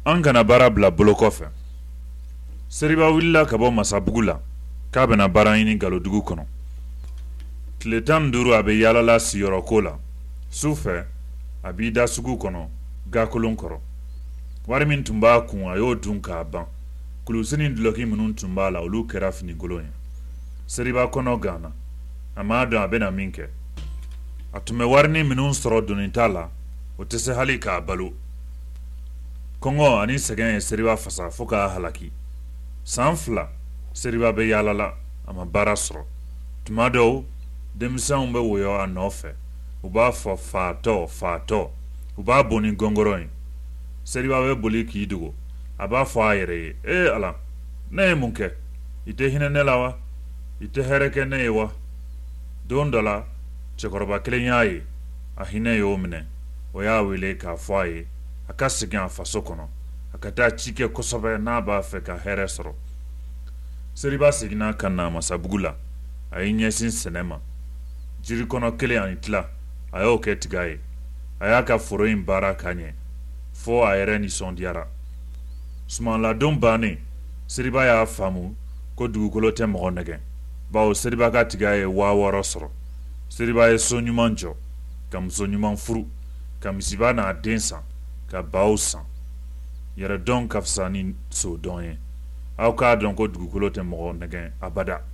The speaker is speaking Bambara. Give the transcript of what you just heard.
An kana baara bila bolo kɔfɛ. Seriba wulila ka bɔ Masabugu la k'a bɛna baara ɲini Galodugu kɔnɔ. Tile 15 a bɛ yaalala siyɔrɔko la. Su fɛ a b'i da sugu kɔnɔ gakolon kɔrɔ. Wari min tun b'a kun a y'o dun k'a ban. Kulusi ni duloki minnu tun b'a la olu kɛra finikolon ye. Seriba kɔnɔ ganna. A m'a dɔn a bɛna min kɛ. A tun bɛ wari ni minnu sɔrɔ doni t'a la o tɛ se hali k'a balo. Kɔngɔ ani sɛgɛn ye Seriba fasa fo k'a halaki. San 2 Seriba bɛ yaalala a ma baara sɔrɔ. Tuma dɔw denmisɛnw bɛ woyɔ a nɔfɛ. U b'a fɔ faatɔ. U b'a bɔ ni gɔngɔrɔ ye. Seriba bɛ boli k'i dogo. A b'a fɔ a yɛrɛ ye, Ala, ne ye mun kɛ? I tɛ hinɛ ne la wa? I tɛ hɛrɛ kɛ ne ye wa? Don dɔ la cɛkɔrɔba kelen y'a ye. A hinɛ y'o minɛ. O y'a wele k'a fɔ a ye a ka segin a faso kɔnɔ. A ka taa ci kɛ kosɛbɛ n'a b'a fɛ ka hɛrɛ sɔrɔ. Seriba seginna ka na Masabugu la. A y'i ɲɛsin sɛnɛ ma. Jiri kɔnɔ 1 ani tila a y'o kɛ tiga ye. A y'a ka foro in baara ka ɲɛ fo a yɛrɛ nisɔndiyara. Sumanladon bannen Seriba y'a faamu ko dugukolo tɛ mɔgɔ nɛgɛn. Bawo Seriba ka tiga ye 6000 sɔrɔ. Seriba ye so ɲuman jɔ, ka muso ɲuman furu, ka misiba n'a den san, ka baw san. Yɛrɛdɔn ka fisa ni sodɔn ye. Aw k'a dɔn ko dugukolo tɛ mɔgɔ nɛgɛn abada.